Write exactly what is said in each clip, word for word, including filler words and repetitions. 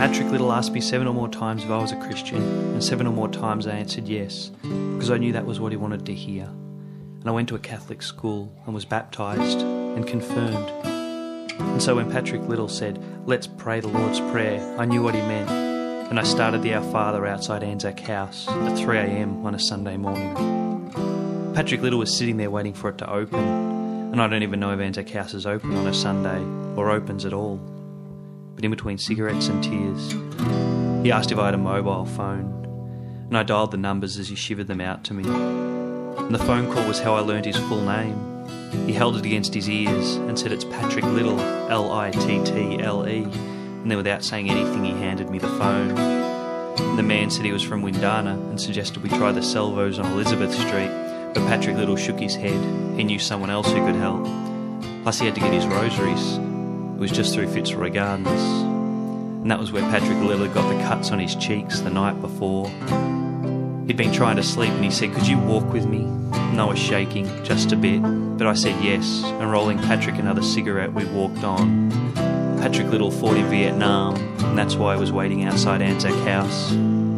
Patrick Little asked me seven or more times if I was a Christian, and seven or more times I answered yes, because I knew that was what he wanted to hear. And I went to a Catholic school and was baptised and confirmed. And so when Patrick Little said, "Let's pray the Lord's Prayer," I knew what he meant, and I started the Our Father outside Anzac House at three a m on a Sunday morning. Patrick Little was sitting there waiting for it to open, and I don't even know if Anzac House is open on a Sunday or opens at all. But in between cigarettes and tears, he asked if I had a mobile phone, and I dialed the numbers as he shivered them out to me. And the phone call was how I learned his full name. He held it against his ears and said, "It's Patrick Little, L I T T L E, and then without saying anything he handed me the phone. And the man said he was from Windana and suggested we try the Salvos on Elizabeth Street, but Patrick Little shook his head. He knew someone else who could help. Plus he had to get his rosaries. It was just through Fitzroy Gardens. And that was where Patrick Little got the cuts on his cheeks the night before. He'd been trying to sleep and he said, "Could you walk with me?" And I was shaking, just a bit, but I said yes, and rolling Patrick another cigarette, we walked on. Patrick Little fought in Vietnam, and that's why I was waiting outside Anzac House.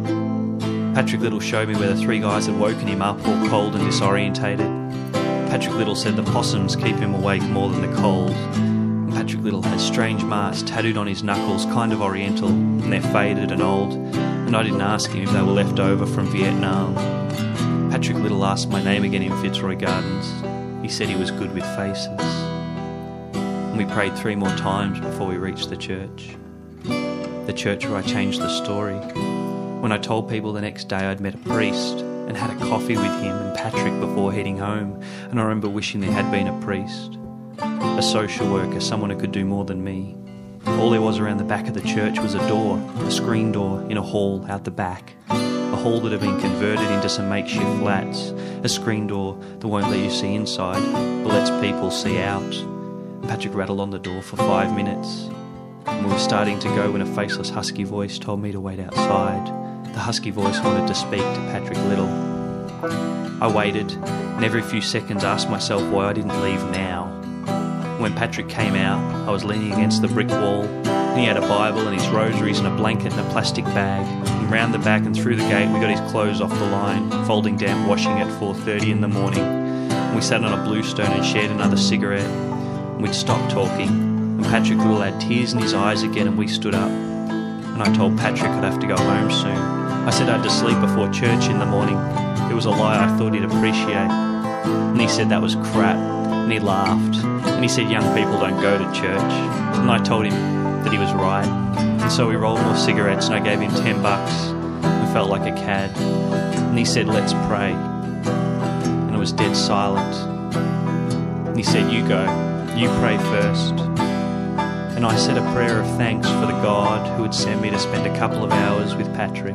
Patrick Little showed me where the three guys had woken him up, all cold and disorientated. Patrick Little said the possums keep him awake more than the cold. And Patrick Little had strange marks tattooed on his knuckles, kind of oriental, and they're faded and old, and I didn't ask him if they were left over from Vietnam. Patrick Little asked my name again in Fitzroy Gardens. He said he was good with faces. And we prayed three more times before we reached the church. The church where I changed the story. When I told people the next day I'd met a priest and had a coffee with him and Patrick before heading home, and I remember wishing there had been a priest, a social worker, someone who could do more than me. All there was around the back of the church was a door, a screen door in a hall out the back, a hall that had been converted into some makeshift flats, a screen door that won't let you see inside but lets people see out. And Patrick rattled on the door for five minutes, and we were starting to go when a faceless husky voice told me to wait outside. The husky voice wanted to speak to Patrick Little. I waited, and every few seconds asked myself why I didn't leave now. When Patrick came out, I was leaning against the brick wall, and he had a Bible and his rosaries and a blanket and a plastic bag. And round the back and through the gate we got his clothes off the line, folding down washing at four thirty in the morning. And we sat on a bluestone and shared another cigarette. And we'd stopped talking, and Patrick Little had tears in his eyes again, and we stood up. And I told Patrick I'd have to go home soon. I said I had to sleep before church in the morning. It was a lie I thought he'd appreciate. And he said that was crap, and he laughed. And he said young people don't go to church. And I told him that he was right. And so we rolled more cigarettes, and I gave him ten bucks and felt like a cad. And he said, "Let's pray." And it was dead silent. And he said, "You go, you pray first." And I said a prayer of thanks for the God who would send me to spend a couple of hours with Patrick.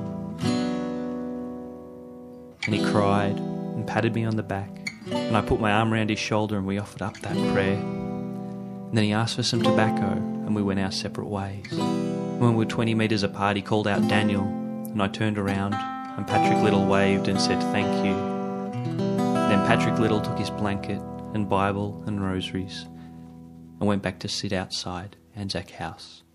And he cried and patted me on the back, and I put my arm around his shoulder and we offered up that prayer. And then he asked for some tobacco and we went our separate ways. When we were twenty metres apart he called out Daniel, and I turned around and Patrick Little waved and said thank you. And then Patrick Little took his blanket and Bible and rosaries and went back to sit outside Anzac House.